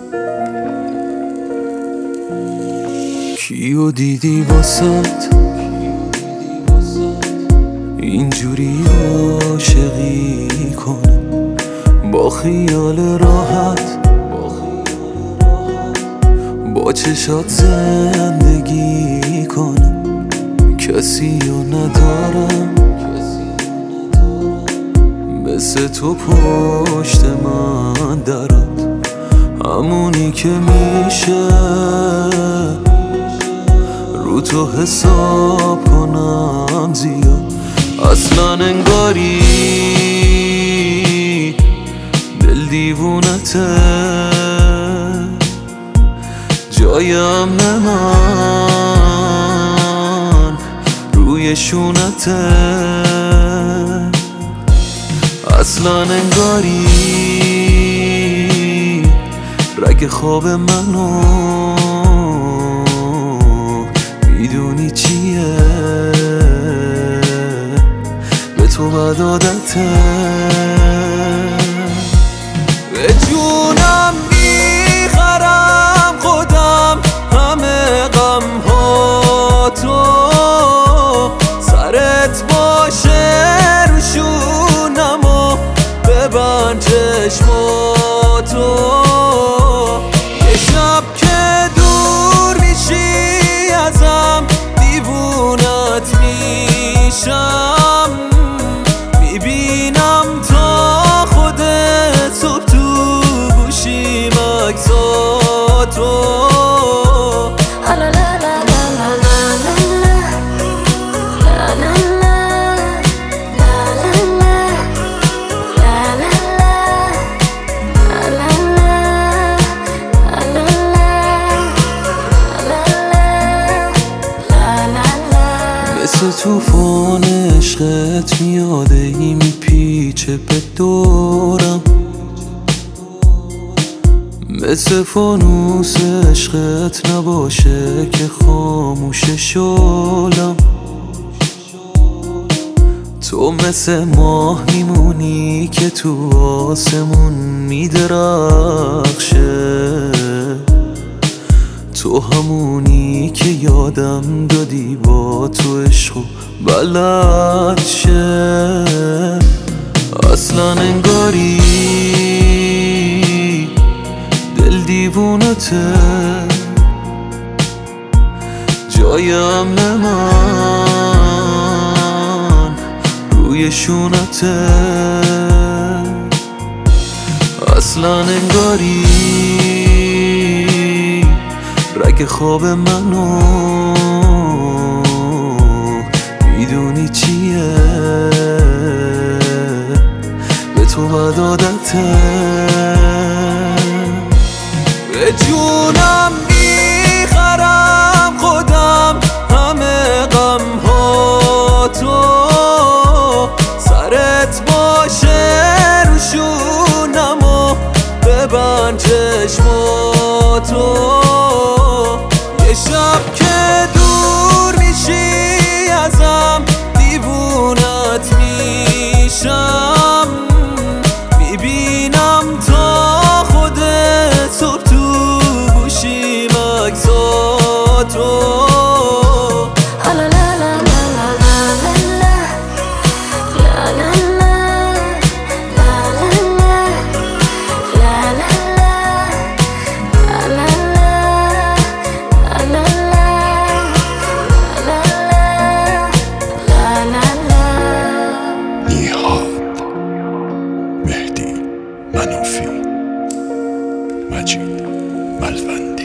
کیو دیدی واسات اینجوری عاشقی کنم، با خیال راحت با چشات زندگی کنم. کسی رو ندارم مثل تو پشت من درات، همونی که میشه رو تو حساب کنم زیاد. اصلا انگاری دل دیوونته، جایم نه من روی شونته. اصلا انگاری رگ خواب منو میدونی چیه، به تو بد عادته. به جونم میخرم خودم همه غم ها تو، سرت باشه روشونم و ببند چشماتو. یه شب که دور میشی ازم دیوونت میشم، میبینم تا خودت صبح تو گوشیم عکساتو. مثل توفان عشقت میاده ای میپیچه به دورم، مثل فانوس عشقت نباشه که خاموش شلم. تو مثل ماه میمونی که تو آسمون میدرخشه، تو همونی که یادم دادی با تو عشق و بلد شه. اصلا انگاری دل دیوونته، جایم نه من روی شونته. اصلا انگاری رگ خواب منو میدونی چیه، به تو بد عادته. به جونم میخرم خودم همه غم ها تو، سرت باشه روشونم و ببند چشماتو. یه شب که دور میشی ازم دیوونت میشم، میبینم تا خودت صبح تو گوشیم عکساتو. مهدی منوفی، مجید ملوند.